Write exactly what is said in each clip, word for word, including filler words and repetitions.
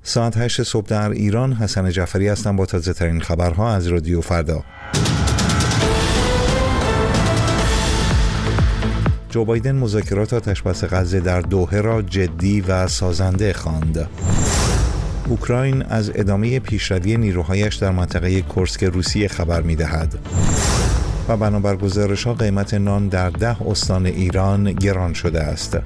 ساعت هشت صبح در ایران. حسن جعفری هستم با تازه ترین خبرها از رادیو فردا. جو بایدن مذاکرات آتشبس غزه در دوحه را جدی و سازنده خواند. اوکراین از ادامه پیشروی نیروهایش در منطقه کورسک روسیه خبر می‌دهد. و بنابر گزارش‌ها قیمت نان در ده استان ایران گران شده است.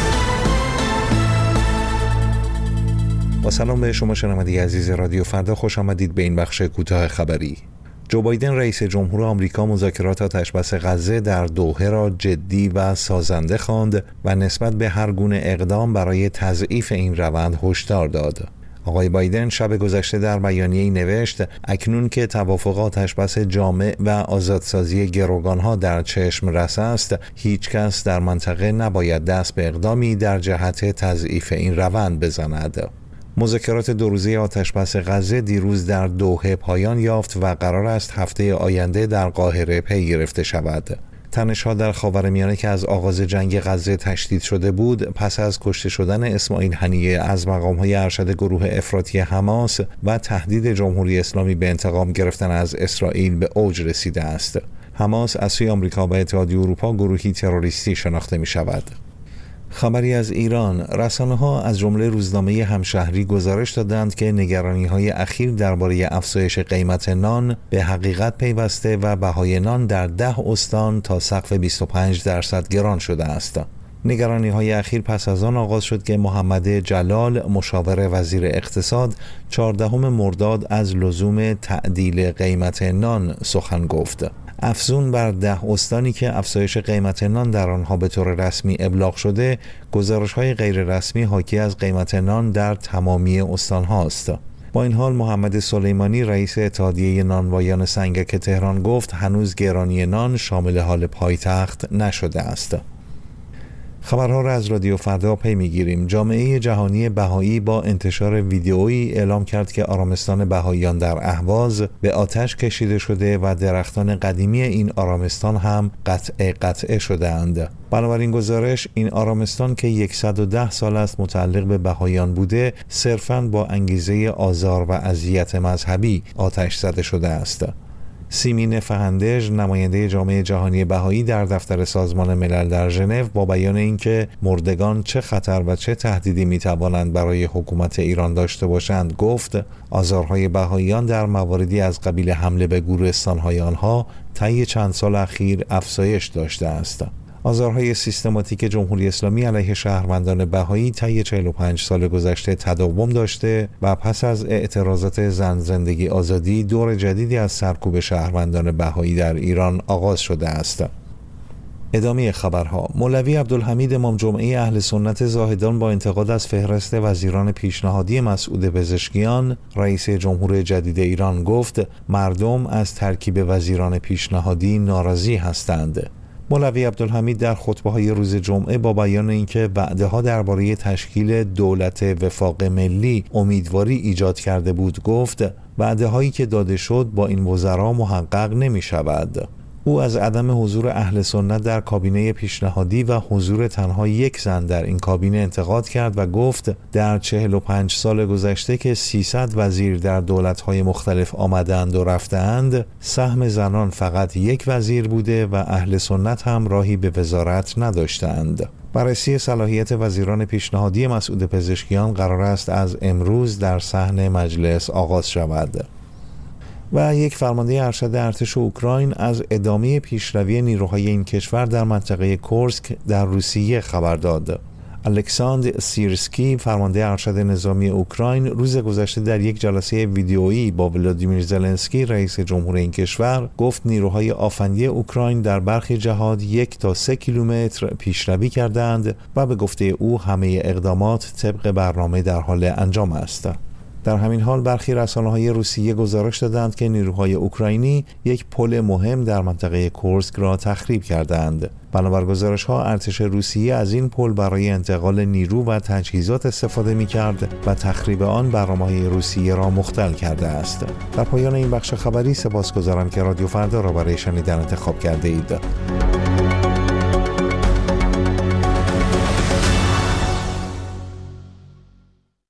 با سلام به شما شنونده عزیز رادیو فردا، خوش آمدید به این بخش کوتاه خبری. جو بایدن رئیس جمهور آمریکا مذاکرات آتشبس غزه در دوحه را جدی و سازنده خواند و نسبت به هر گونه اقدام برای تضعیف این روند هشدار داد. آقای بایدن شب گذشته در بیانیه‌ای نوشت اکنون که توافق آتشبس جامع و آزادسازی گروگانها در چشم رس است، هیچ کس در منطقه نباید دست به اقدامی در جهت تضعیف این روند بزند. مذاکرات دو روزه آتشبس غزه دیروز در دوحه پایان یافت و قرار است هفته آینده در قاهره پی گرفته شود. تنش‌ها در خاورمیانه که از آغاز جنگ غزه تشدید شده بود، پس از کشته شدن اسماعیل هنیه از مقام‌های ارشد گروه افراطی حماس و تهدید جمهوری اسلامی به انتقام گرفتن از اسرائیل به اوج رسیده است. حماس از سوی آمریکا و اتحادیه اروپا گروهی تروریستی شناخته می‌شود. خبری از ایران. رسانه‌ها از جمله روزنامه همشهری گزارش دادند که نگرانی‌های اخیر درباره افزایش قیمت نان به حقیقت پیوسته و بهای نان در ده استان تا سقف بیست و پنج درصد گران شده است. نگرانی‌های اخیر پس از آن آغاز شد که محمد جلال مشاور وزیر اقتصاد چهاردهم مرداد از لزوم تعدیل قیمت نان سخن گفت. افزون بر ده استانی که افزایش قیمت نان در آنها به طور رسمی ابلاغ شده، گزارش‌های غیر رسمی حاکی از قیمت نان در تمامی استان هاست. با این حال محمد سلیمانی رئیس اتحادیه نانوایان سنگک تهران گفت هنوز گرانی نان شامل حال پایتخت نشده است. خبرها را از رادیو فردا پی میگیریم. جامعه جهانی بهایی با انتشار ویدئویی اعلام کرد که آرامستان بهاییان در اهواز به آتش کشیده شده و درختان قدیمی این آرامستان هم قطع قطع شده‌اند. بنابراین گزارش این آرامستان که صد و ده سال است متعلق به بهاییان بوده، صرفاً با انگیزه آزار و اذیت مذهبی آتش زده شده است. سیمین فهندژ نماینده جامعه جهانی بهایی در دفتر سازمان ملل در ژنو با بیان اینکه مردگان چه خطر و چه تهدیدی میتوانند برای حکومت ایران داشته باشند گفت آزارهای بهاییان در مواردی از قبیل حمله به گورستان‌های آنها طی چند سال اخیر افزایش داشته است. آزارهای سیستماتیک جمهوری اسلامی علیه شهروندان بهایی طی چهل و پنج سال گذشته تداوم داشته و پس از اعتراضات زن زندگی آزادی دور جدیدی از سرکوب شهروندان بهایی در ایران آغاز شده است. ادامه خبرها. مولوی عبدالحمید امام جمعه اهل سنت زاهدان با انتقاد از فهرست وزیران پیشنهادی مسعود پزشکیان رئیس جمهور جدید ایران گفت مردم از ترکیب وزیران پیشنهادی ناراضی هستند. مولوی عبدالحمید در خطبه‌های روز جمعه با بیان اینکه وعده‌ها درباره تشکیل دولت وفاق ملی امیدواری ایجاد کرده بود گفت وعده‌هایی که داده شد با این وزرا محقق نمی‌شود. او از عدم حضور اهل سنت در کابینه پیشنهادی و حضور تنها یک زن در این کابینه انتقاد کرد و گفت در چهل و پنج سال گذشته که سیصد وزیر در دولت‌های مختلف آمدند و رفتند، سهم زنان فقط یک وزیر بوده و اهل سنت هم راهی به وزارت نداشتند. بررسی صلاحیت وزیران پیشنهادی مسعود پزشکیان قرار است از امروز در صحن مجلس آغاز شود. و یک فرمانده ارشد ارتش اوکراین از ادامه پیشروی نیروهای این کشور در منطقه کورسک در روسیه خبر داد. الکساندر سیرسکی فرمانده ارشد نظامی اوکراین روز گذشته در یک جلسه ویدیویی با ولادیمیر زلنسکی رئیس جمهور این کشور گفت نیروهای آفندی اوکراین در برخی جهات یک تا سه کیلومتر پیشروی کردند و به گفته او همه اقدامات طبق برنامه در حال انجام است. در همین حال برخی رسانه‌های روسیه گزارش دادند که نیروهای اوکراینی یک پل مهم در منطقه کورسک را تخریب کردند. بنابر گزارش‌ها ارتش روسیه از این پل برای انتقال نیرو و تجهیزات استفاده می‌کرد و تخریب آن برنامه‌های روسیه را مختل کرده است. در پایان این بخش خبری سپاسگزارم که رادیو فردا را برای شنیدن انتخاب کرده اید.